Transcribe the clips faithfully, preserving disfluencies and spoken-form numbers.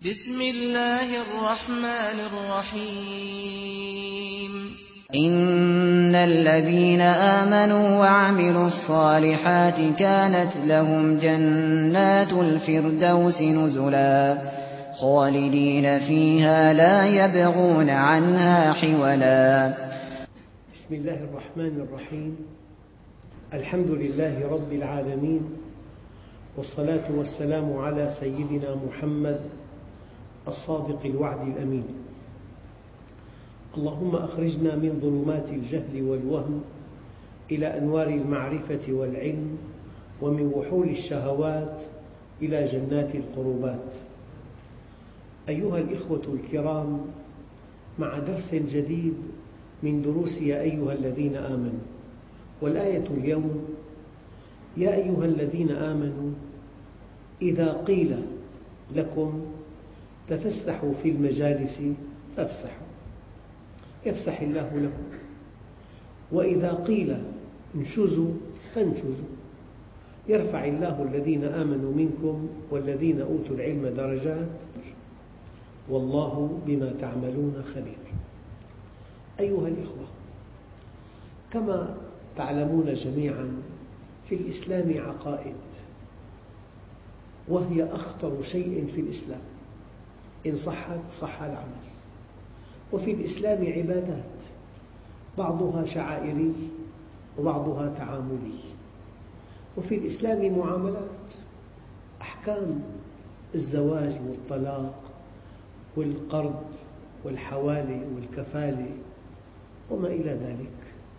بسم الله الرحمن الرحيم إن الذين آمنوا وعملوا الصالحات كانت لهم جنات الفردوس نزلا خالدين فيها لا يبغون عنها حولا. بسم الله الرحمن الرحيم. الحمد لله رب العالمين، والصلاة والسلام على سيدنا محمد الصادق الوعد الأمين. اللهم أخرجنا من ظلمات الجهل والوهم إلى أنوار المعرفة والعلم، ومن وحول الشهوات إلى جنات القربات. أيها الإخوة الكرام، مع درس جديد من دروس يا أيها الذين آمنوا، والآية اليوم: يا أيها الذين آمنوا إذا قيل لكم تفسحوا في المجالس فافسحوا يفسح الله لكم، وإذا قيل انشزوا فانشزوا يرفع الله الذين آمنوا منكم والذين أوتوا العلم درجات والله بما تعملون خبير. أيها الإخوة، كما تعلمون جميعا، في الإسلام عقائد، وهي أخطر شيء في الإسلام. إن صحت صح العمل. وفي الإسلام عبادات، بعضها شعائري وبعضها تعاملي. وفي الإسلام معاملات، أحكام الزواج والطلاق والقرض والحوالي والكفالة وما إلى ذلك.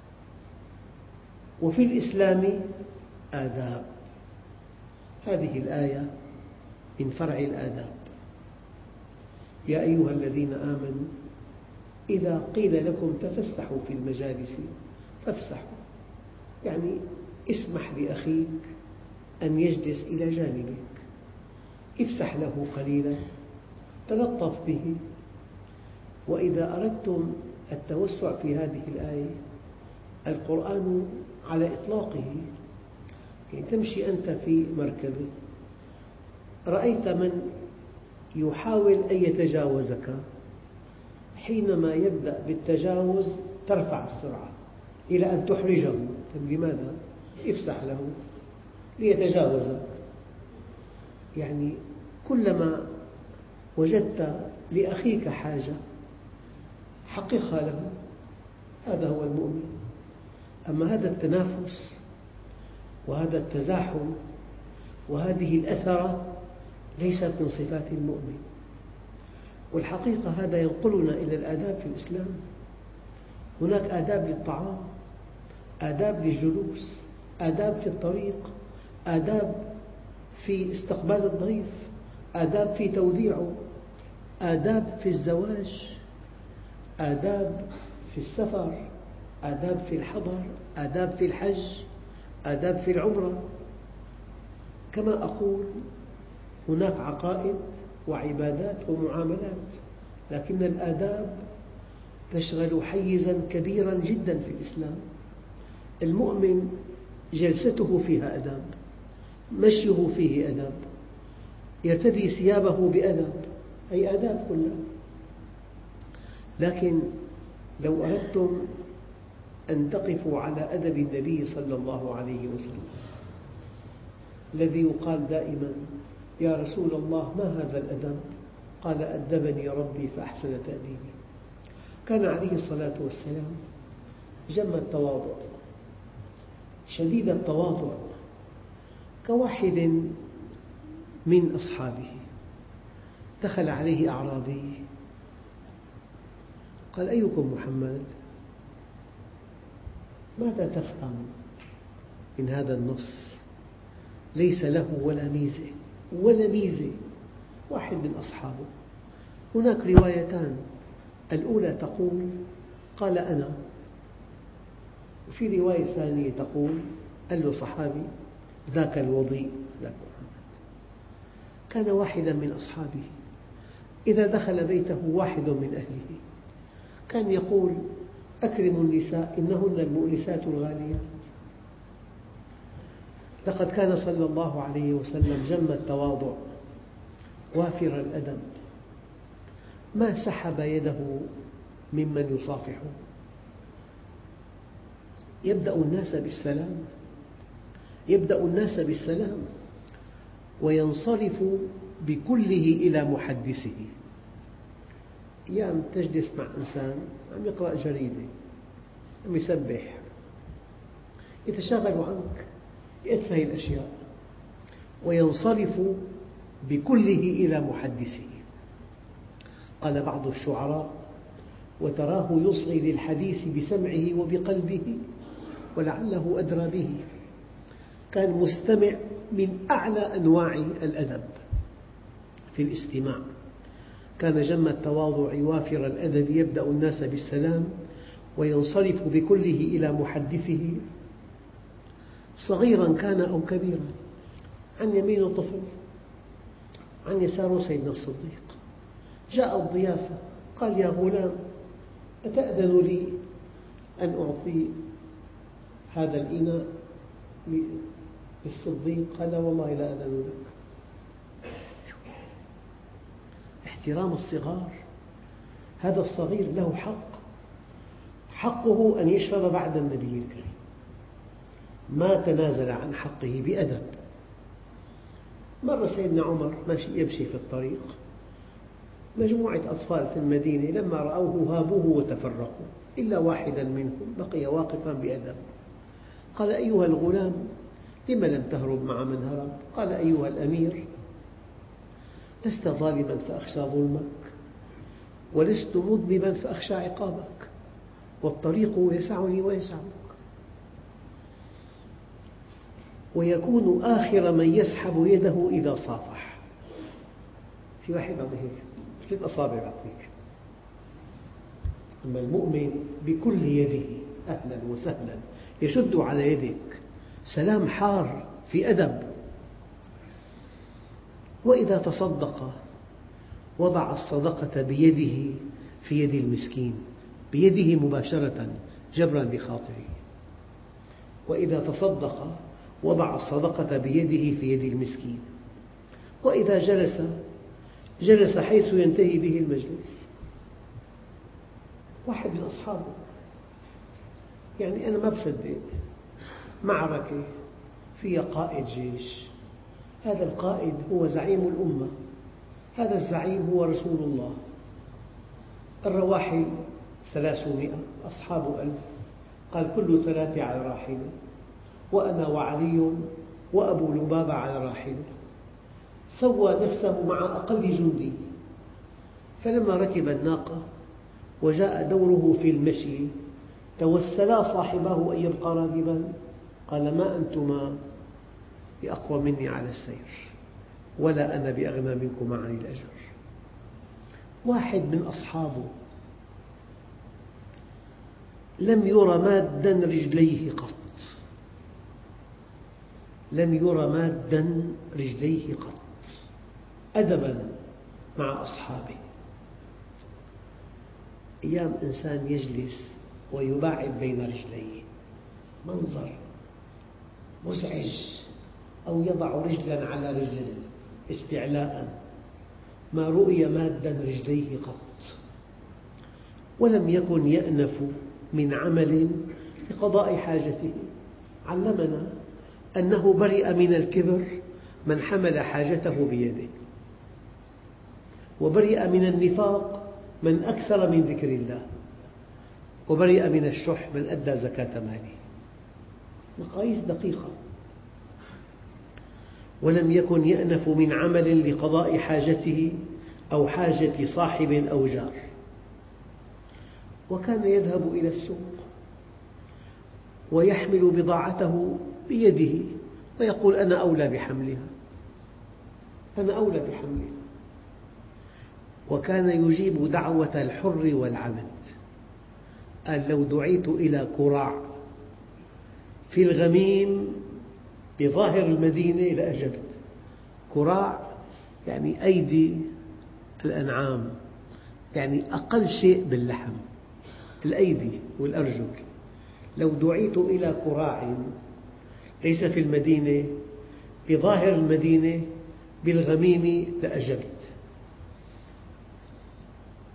وفي الإسلام آداب. هذه الآية من فرع الآداب: يا أيها الذين آمنوا إذا قيل لكم تفسحوا في المجالس فافسحوا، يعني اسمح لأخيك أن يجلس إلى جانبك، افسح له قليلا، تلطف به. وإذا أردتم التوسع في هذه الآية، القرآن على إطلاقه، يعني تمشي أنت في مركبة، رأيت من يحاول أن يتجاوزك، حينما يبدأ بالتجاوز ترفع السرعة إلى أن تحرجه. لماذا؟ افسح له ليتجاوزك. يعني كلما وجدت لأخيك حاجة حققها له، هذا هو المؤمن. أما هذا التنافس وهذا التزاحم وهذه الأثرة ليست من صفات المؤمن. والحقيقة هذا ينقلنا إلى الآداب في الإسلام. هناك آداب للطعام، آداب للجلوس، آداب في الطريق، آداب في استقبال الضيف، آداب في توديعه، آداب في الزواج، آداب في السفر، آداب في الحضر، آداب في الحج، آداب في العمرة. كما أقول، هناك عقائد وعبادات ومعاملات، لكن الآداب تشغل حيزاً كبيراً جداً في الإسلام. المؤمن جلسته فيها أداب، مشيه فيه أداب، يرتدي ثيابه بأدب، أي آداب كلها. لكن لو أردتم أن تقفوا على أدب النبي صلى الله عليه وسلم الذي يقال دائماً: يا رسول الله ما هذا الأدب؟ قال: أدبني ربي فأحسن تأديبي. كان عليه الصلاة والسلام جم التواضع، شديد التواضع، كواحد من أصحابه. دخل عليه أعرابي قال: أيكم محمد؟ ماذا تفهم من هذا النص؟ ليس له ولا ميزة ولا ميزة. واحد من أصحابه. هناك روايتان، الأولى تقول: قال أنا، وفي رواية ثانية تقول: قال له صحابي: ذاك الوضيء ذاك محمد. كان واحدا من أصحابه، إذا دخل بيته واحد من أهله كان يقول: أكرموا النساء إنهن المؤنسات الغاليات. لقد كان صلى الله عليه وسلم جم التواضع وافر الأدب، ما سحب يده ممن يصافحه. يبدأ الناس بالسلام يبدأ الناس بالسلام وينصرف بكله إلى محدثه. أيام تجلس مع إنسان عم يقرأ جريدة، عم يسبح، يتشاغل عنك بأتفه الأشياء وينصرف بكله إلى محدثه. قال بعض الشعراء: وتراه يصغي للحديث بسمعه وبقلبه ولعله أدرى به. كان مستمع من أعلى أنواع الأدب في الاستماع، كان جم التواضع وافر الأدب، يبدأ الناس بالسلام وينصرف بكله إلى محدثه، صغيرا كان أو كبيرا. عن يمينه طفل، عن يساره سيدنا الصديق. جاء الضيافة، قال: يا غلام، أتأذن لي أن أعطي هذا الإناء للصديق؟ قال: والله لا أذن لك. احترام الصغار. هذا الصغير له حق، حقه أن يشرب بعد النبي الكريم، ما تنازل عن حقه بأدب. مرة سيدنا عمر ماشي يمشي في الطريق، مجموعة أطفال في المدينة لما رأوه هابوه وتفرقوا إلا واحدا منهم بقي واقفا بأدب. قال: أيها الغلام، لم لم تهرب مع من هرب؟ قال: أيها الأمير، لست ظالما فأخشى ظلمك، ولست مذنبا فأخشى عقابك، والطريق يسعني ويسعك. ويكون آخر من يسحب يده إذا صافح. في واحد بعض هيك ثلاث أصابع بعطيك، أما المؤمن بكل يده أهلا وسهلا يشد على يدك، سلام حار في أدب. وإذا تصدق وضع الصدقة بيده في يد المسكين، بيده مباشرة جبرا بخاطره. وإذا تصدق وضع الصدقة بيده في يد المسكين. وإذا جلس جلس حيث ينتهي به المجلس. واحد من أصحابه، يعني أنا ما بصدق، معركة فيها قائد جيش، هذا القائد هو زعيم الأمة، هذا الزعيم هو رسول الله. الرواحل ثلاثمائة، أصحاب ألف. قال: كل ثلاثة على راحلة، وأنا وعلي وأبو لبابة على راحلة. سوى نفسه مع أقل جندي، فلما ركب الناقة وجاء دوره في المشي توسلا صاحبه أن يبقى راكبا. قال: ما أنتما بأقوى مني على السير، ولا أنا بأغنى منكما عن الأجر. واحد من أصحابه لم ير مادا رجليه قط، لم ير مادا رجليه قط، أدبا مع أصحابه. أيام إنسان يجلس ويباعد بين رجليه، منظر مزعج، أو يضع رجلا على رجل استعلاء. ما رؤي مادا رجليه قط. ولم يكن يأنف من عمل لقضاء حاجته. علمنا أنه برئ من الكبر من حمل حاجته بيده، وبرئ من النفاق من أكثر من ذكر الله، وبرئ من الشح من أدى زكاة ماله. مقاييس دقيقة. ولم يكن يأنف من عمل لقضاء حاجته أو حاجة صاحب أو جار. وكان يذهب إلى السوق ويحمل بضاعته بيده ويقول: أنا أولى بحملها، أنا أولى بحملها. وكان يجيب دعوة الحر والعبد. قال: لو دعيت إلى كراع في الغميم بظاهر المدينة لأجبت. كراع يعني أيدي الأنعام، يعني أقل شيء باللحم، الأيدي والأرجل. لو دعيت إلى كراع ليس في المدينة بظاهر المدينة بالغميم لأجبت.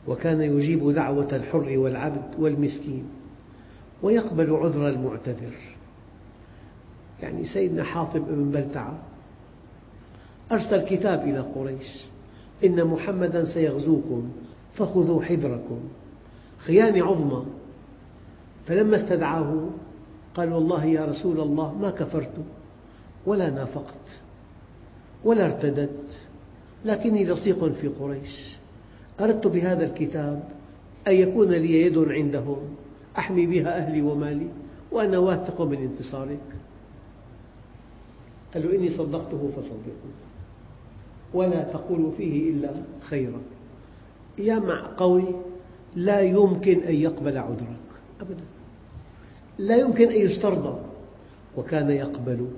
وكان يجيب دعوة الحر والعبد والمسكين ويقبل عذر المعتذر. يعني سيدنا حاطب بن بلتعة أرسل كتاب إلى قريش: إن محمدا سيغزوكم فخذوا حذركم، خيانة عظمى. فلما استدعاه قال: والله يا رسول الله ما كفرت ولا نافقت ولا ارتدت، لكني لصيق في قريش، أردت بهذا الكتاب أن يكون لي يد عندهم أحمي بها أهلي ومالي، وأنا واثق من انتصارك. قال له: إني صدقته فصدقوه ولا تقولوا فيه إلا خيرا. يا مع قوي لا يمكن أن يقبل عذرك أبدا، لا يمكن أن يسترضى. وكان يقبل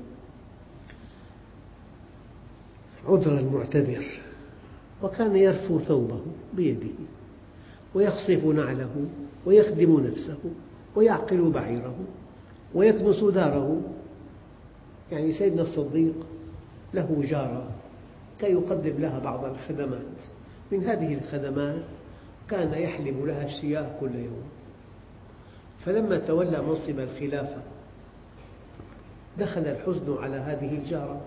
عذر المعتذر، وكان يرفو ثوبه بيده ويخصف نعله ويخدم نفسه ويعقل بعيره ويكنس داره. يعني سيدنا الصديق له جارة كي يقدم لها بعض الخدمات، من هذه الخدمات كان يحلب لها الشياه كل يوم. فلما تولى منصب الخلافة دخل الحزن على هذه الجارة،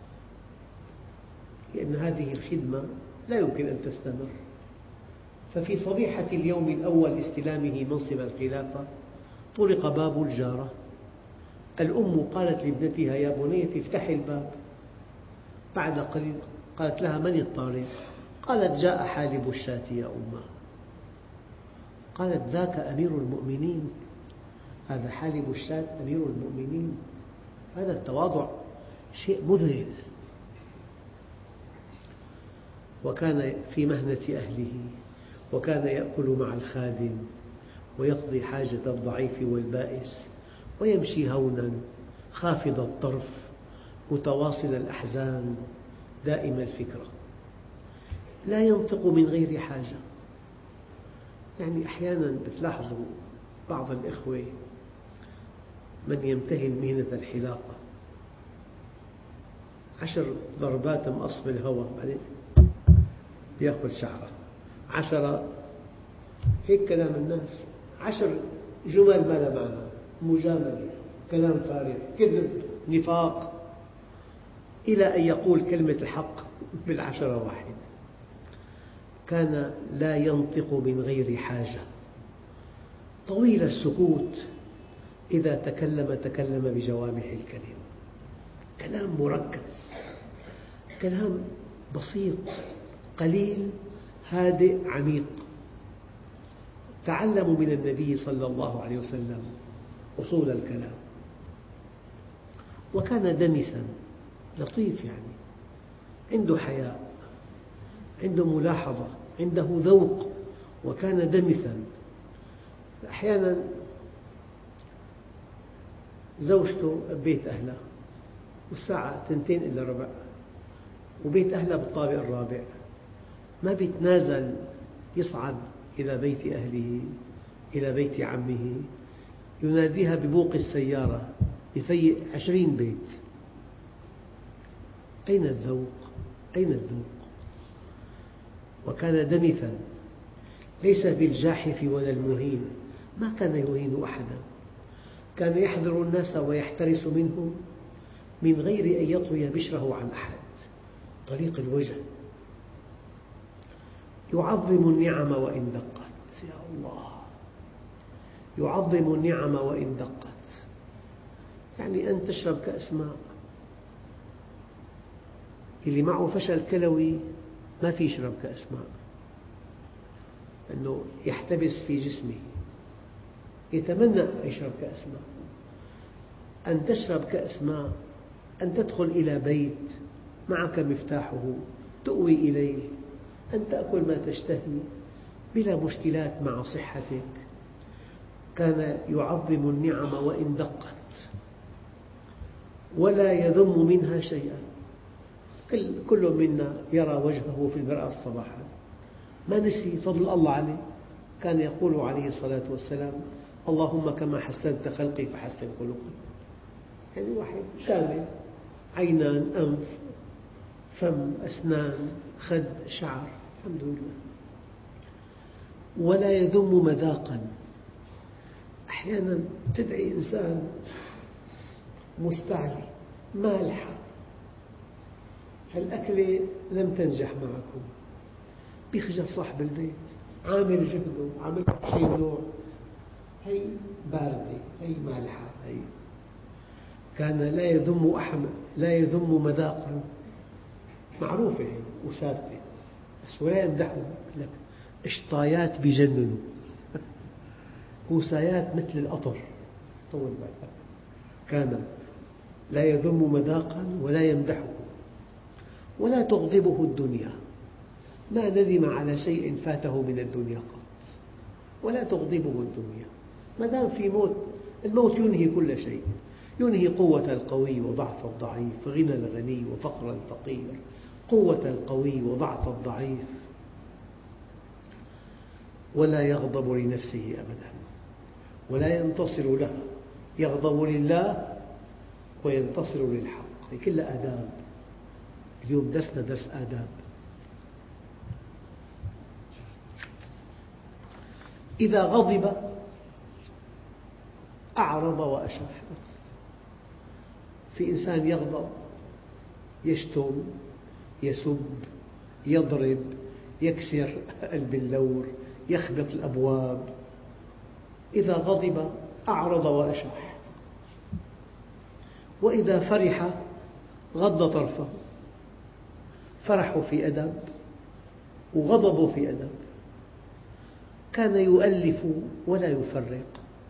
لأن هذه الخدمة لا يمكن أن تستمر. ففي صبيحة اليوم الأول استلامه منصب الخلافة طرق باب الجارة. الأم قالت لابنتها: يا بنيتي افتحي الباب. بعد قليل قالت لها: من الطارق؟ قالت: جاء حالب الشاة يا أمه. قالت: ذاك أمير المؤمنين، هذا حالب الشاة أمير المؤمنين. هذا التواضع شيء مذهل. وكان في مهنة أهله، وكان يأكل مع الخادم ويقضي حاجة الضعيف والبائس، ويمشي هونا خافض الطرف متواصل الأحزان دائم الفكرة، لا ينطق من غير حاجة. يعني أحيانا بتلاحظوا بعض الإخوة من يمتهن مهنة الحلاقة عشر ضربات مقص بالهواء بعدين يأخذ شعره، عشرة هيك كلام الناس، عشر جمل ما لها معنى، مجاملة، كلام فارغ، كذب، نفاق، إلى أن يقول كلمة الحق بالعشرة واحد. كان لا ينطق من غير حاجة، طويل السكوت، إذا تكلم تكلم بجوامع الكلم، كلام مركز، كلام بسيط قليل هادئ عميق. تعلموا من النبي صلى الله عليه وسلم أصول الكلام. وكان دمثا لطيف، يعني عنده حياء، عنده ملاحظة، عنده ذوق، وكان دمثا. أحيانا زوجته ببيت أهلها والساعة تنتين إلا ربع، وبيت أهلها بالطابق الرابع، ما بيتنازل يصعد إلى بيت أهله إلى بيت عمه، يناديها ببوق السيارة يفيق عشرين بيت. أين الذوق؟ أين الذوق؟ وكان دمثا، ليس بالجاحف ولا المهين، ما كان يهين أحدا، كان يحذر الناس ويحترس منهم من غير أن يطوي بشره عن أحد. طليق الوجه، يعظم النعم وإن دقت. يا الله، يعظم النعم وإن دقت. يعني أن تشرب كأس ماء، اللي معه فشل كلوي ما في يشرب كأس ماء، لأنه يحتبس في جسمه، يتمنى أن يشرب كأس ماء. أن تشرب كأس ماء، أن تدخل إلى بيت معك مفتاحه تؤوي إليه، أن تأكل ما تشتهي بلا مشكلات مع صحتك. كان يعظم النعم وإن دقت، ولا يذم منها شيئا. كل منا يرى وجهه في المرآة صباحا، ما نسي فضل الله عليه. كان يقول عليه الصلاة والسلام: اللهم كما حسنت خلقي فحسن خلقي. يعني واحد كامل، عينان، أنف، فم، أسنان، خد، شعر، الحمد لله. ولا يذم مذاقا. أحيانا تدعي إنسان مستعلي مالحة، هالأكلة لم تنجح معكم، بيخجل صاحب البيت، عامل جهده، عامل شيء نوع، هي باردة، هي مالحة، هي كان لا يذم أحمد، لا يذم مذاقا، معروفة هي وثابتة، بس ولا يمدحه لك. اشطايات بيجننوا، كوسايات مثل القطر، طول بالك. كان لا يذم مذاقا ولا يمدحه، ولا تغضبه الدنيا، ما ندم على شيء فاته من الدنيا قط، ولا تغضبه الدنيا. ما دام في موت، الموت ينهي كل شيء، ينهي قوة القوي وضعف الضعيف، غنى الغني وفقر الفقير، قوة القوي وضعف الضعيف. ولا يغضب لنفسه أبدا، ولا ينتصر لها، يغضب لله وينتصر للحق. هي كلها آداب. اليوم درسنا درس آداب. إذا غضب أعرض وأشاح. في إنسان يغضب يشتم، يسب، يضرب، يكسر البلور، يخبط الأبواب. إذا غضب أعرض وأشاح. وإذا فرح غض طرفه. فرحه في أدب وغضبه في أدب. كان يؤلف ولا يفرق،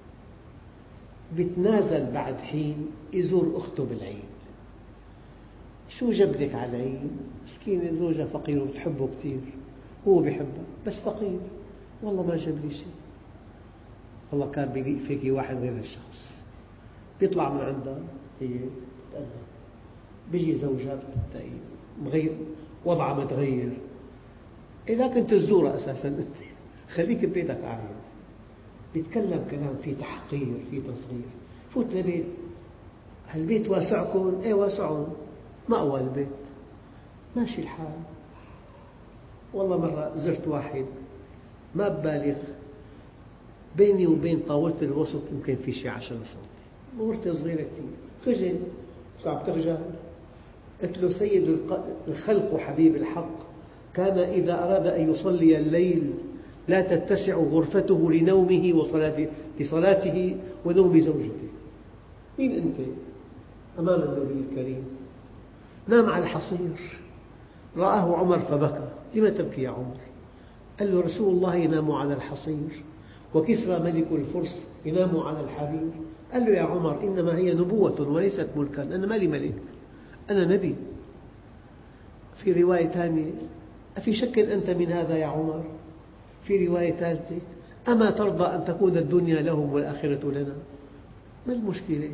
بيتنازل بعد حين يزور أخته بالعيد. شو جبدك على العيد؟ مسكينة زوجها فقير وبتحبه كثير، هو بيحبها بس فقير، والله ما جاب لي شيء. والله كان بيليق فيك واحد غير هالشخص. بيطلع من عندها هي بتتأذى، بيجي زوجها بتلاقي مغير، وضعها متغير. إيه لكن تزورها أساساً، خليك ببيتك قاعد. بيتكلم كلام فيه تحقير، فيه تصغير. فوت لبيت، هالبيت واسعكم؟ إيه واسعهم، مأوى البيت، ماشي الحال. والله مرة زرت واحد ما ببالغ، بيني وبين طاولة الوسط يمكن في شيء عشرة سنتي، غرفة صغيرة كثير. خجل، شو عم تخجل؟ قلت له سيد الخلق وحبيب الحق كان إذا أراد أن يصلي الليل لا تتسع غرفته لنومه وصلاته، لصلاته ونوم زوجته. مين أنت أمام النبي الكريم؟ نام على الحصير. رآه عمر فبكى. لم تبكي يا عمر؟ قال له رسول الله ينام على الحصير، وكسرى ملك الفرس ينام على الحرير. قال له يا عمر إنما هي نبوة وليست ملكا، أنا مالي ملك، أنا نبي. في رواية ثانية أفي شك أنت من هذا يا عمر؟ في رواية ثالثة أما ترضى أن تكون الدنيا لهم والآخرة لنا؟ ما المشكلة؟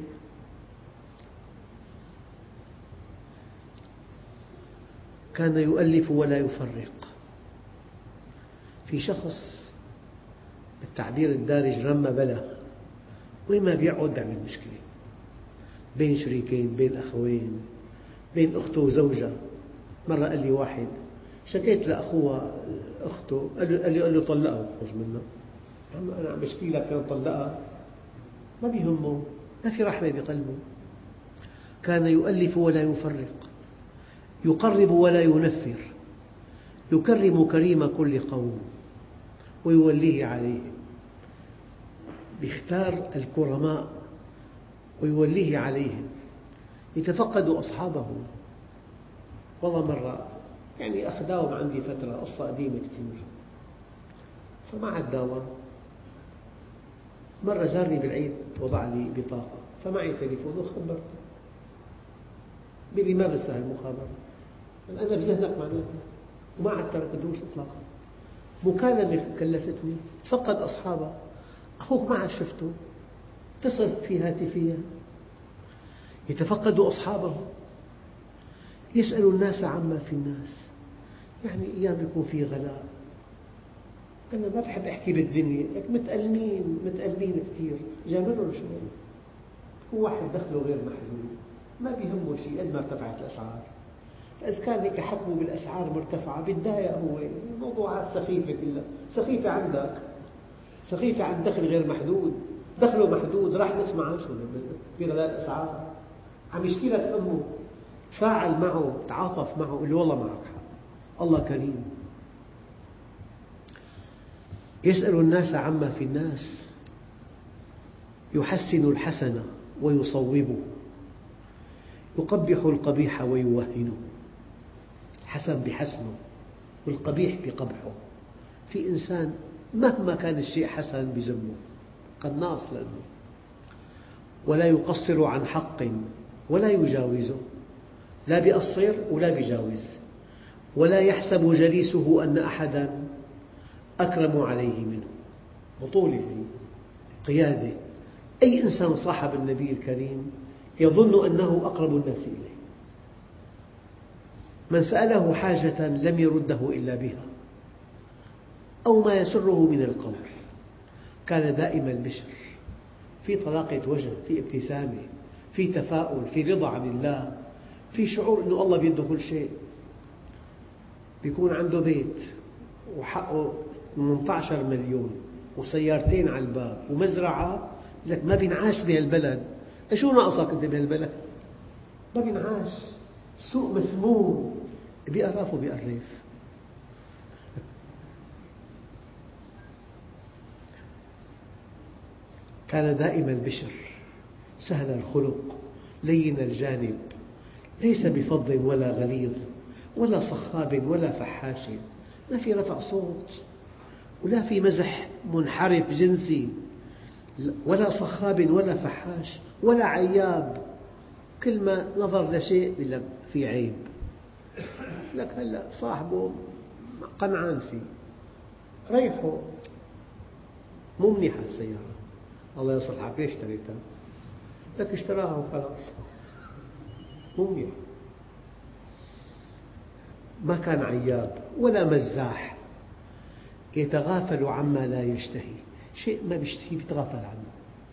كان يؤلف ولا يفرق. في شخص بالتعبير الدارج رمى بلا، وين ما بيقعد بيعمل مشكلة، بين شريكين، بين أخوين، بين أخته وزوجها. مرة قال لي واحد شكيت لأخوها أخته، قال له, قال له طلقها وخرج منها. أنا عم بشكي لك كان طلقها، ما بيهمه، ما في رحمة بقلبه. كان يؤلف ولا يفرق، يقرب ولا ينفر، يكرم كريم كل قوم ويوليه عليهم. يختار الكرماء ويوليه عليهم. يتفقد أصحابه. والله مرة يعني أخذاهم عندي فترة، قصة قديمة كثير، فما عاد داوم. مرة جارني بالعيد وضع لي بطاقة، فمعي تليفون وخبرته. بيقول لي ما بنسى هالمخابرة، أنا بذهنك معناتها، وما عاد ترك دروس إطلاقا. مكالمة كلفتني، تفقد أصحابه، أخوك ما عاد شفته، اتصل في هاتفية. يتفقد أصحابه، يسأل الناس عما في الناس. يعني أيام يكون في غلاء، أنا ما بحب أحكي بالدنيا، لكن متألمين متألمين كثير، جابرهم شوي. هو واحد دخله غير محدود، ما بيهمه شيء قد ما ارتفعت الأسعار. فإذا كان هيك حكموا بالأسعار مرتفعة بيتضايق هو، موضوعات سخيفة كلها، سخيفة عندك سقيفة عن دخل غير محدود، دخله محدود راح نقص معاشه في غلاء الأسعار، عم يشكي لك أمه، تفاعل معه، تعاطف معه، قل له والله معك حق، الله كريم. يسأل الناس عما في الناس، يحسن الحسن ويصوبه، يقبح القبيح ويوهنه. حسن بحسنه والقبيح بقبحه. في إنسان مهما كان الشيء حسن بذمه، قناص لأنه، ولا يقصر عن حق ولا يجاوزه، لا بيقصر ولا بيجاوز، ولا يحسب جليسه أن أحدا أكرم عليه منه. بطولة، قيادة. أي إنسان صاحب النبي الكريم يظن أنه أقرب الناس إليه. من سأله حاجة لم يرده إلا بها، أو ما يسره من القول. كان دائم البشر، في طلاقة وجه، في ابتسامة، في تفاؤل، في رضا عن الله، في شعور أن الله بيده كل شيء. بيكون عنده بيت وحقه ثمانية عشر مليون وسيارتين على الباب ومزرعة، لك ما بينعاش بهالبلد. شو ناقصك أنت بهالبلد؟ ما بينعاش، سوق مسموم، بيقرف وبيقرف. كان دائم البشر، سهل الخلق، لين الجانب، ليس بفظ ولا غليظ ولا صخاب ولا فحاش. لا في رفع صوت ولا في مزح منحرف جنسي، ولا صخاب ولا فحاش ولا عياب. كل ما نظر لشيء يقول لك في عيب. لك هلأ صاحبه قنعان فيه، ريحه مو منيحة السيارة، الله يصلحك ليش اشتريتها؟ لك اشتراها وخلاص، مو منيح. ما كان عياب ولا مزاح، يتغافل عما لا يشتهي، شيء ما بيشتهي يتغافل عنه.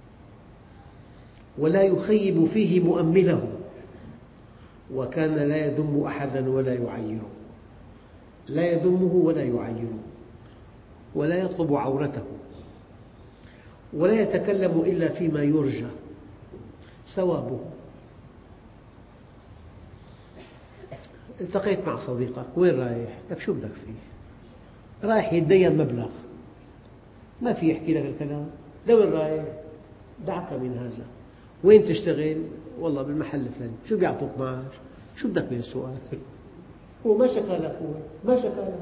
ولا يخيب فيه مؤمله، وكان لا يذم أحدا ولا يعيره. لا يذمه ولا يعيره، ولا يطلب عورته، ولا يتكلم إلا فيما يرجى ثوابه. التقيت مع صديقك، وين رايح؟ لك شو بدك فيه؟ رايح يتدين مبلغ، ما في يحكي لك الكلام. لوين رايح؟ دعك من هذا. وين تشتغل؟ والله بالمحل الفلاني. شو بيعطوك معاش؟ شو بدك من السؤال؟ هو ما شكى لك، هو ما شكى لك.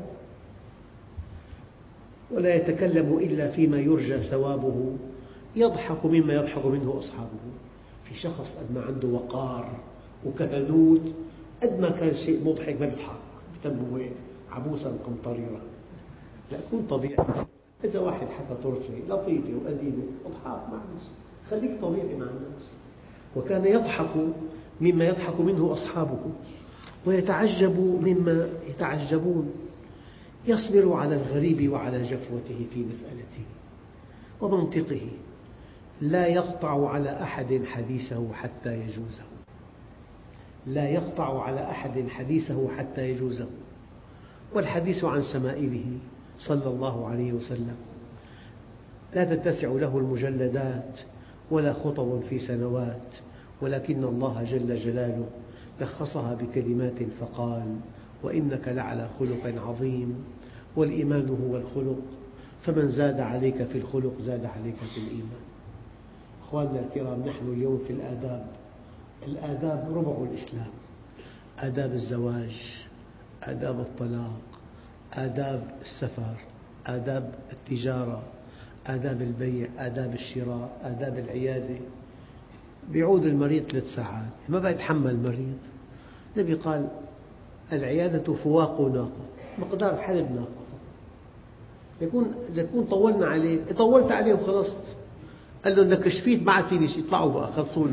ولا يتكلم إلا فيما يرجى ثوابه، يضحك مما يضحك منه أصحابه. في شخص قد ما عنده وقار وكهنوت، قد ما كان شيء مضحك ما بيضحك، بتنبوه عبوسا قمطريرا. لا، كن طبيعي. إذا واحد حكى طرشة لطيفة وأديبة اضحك، معلش، خليك طبيعي مع الناس. وكان يضحك مما يضحك منه أصحابه، ويتعجب مما يتعجبون. يصبر على الغريب وعلى جفوته في مسألته ومنطقه. لا يقطع على أحد حديثه حتى يجوزه. لا يقطع على أحد حديثه حتى يجوزه. والحديث عن شمائله صلى الله عليه وسلم لا تتسع له المجلدات ولا خطب في سنوات، ولكن الله جل جلاله لخصها بكلمات فقال: وإنك لعلى خلق عظيم. والإيمان هو الخلق، فمن زاد عليك في الخلق زاد عليك في الإيمان. أخواننا الكرام، نحن اليوم في الآداب. الآداب ربع الإسلام: آداب الزواج، آداب الطلاق، آداب السفر، آداب التجارة، آداب البيع، آداب الشراء، آداب العيادة. بيعود المريض ثلاث ساعات، ما بقى يتحمل المريض. النبي قال: العيادة فواق ناقة، مقدار حلب ناقة. يكون يكون طولنا عليه، طولت عليه وخلصت. قال له: إنك شفيت، ما عاد فيني شيء، اطلعوا بقى خلصوني.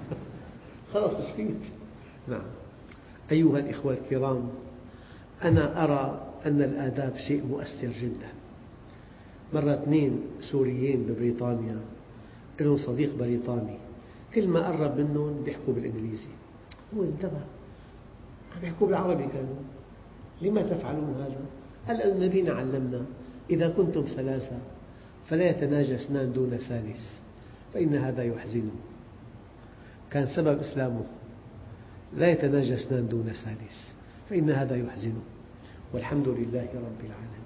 خلاص شفيت. نعم. أيها الإخوة الكرام، أنا أرى أن الآداب شيء مؤثر جدا. مرة اثنين سوريين ببريطانيا، لهم صديق بريطاني، كل ما قرب منهم بيحكوا بالإنجليزي. هو انتبه، بيحكوا بالعربي كانوا. لما تفعلون هذا؟ قال: النبينا علمنا: إذا كنتم ثلاثة فلا يتناجى اثنان دون ثالث، فإن هذا يحزنه. كان سبب إسلامه لا يتناجى اثنان دون ثالث، فإن هذا يحزنه. والحمد لله رب العالمين.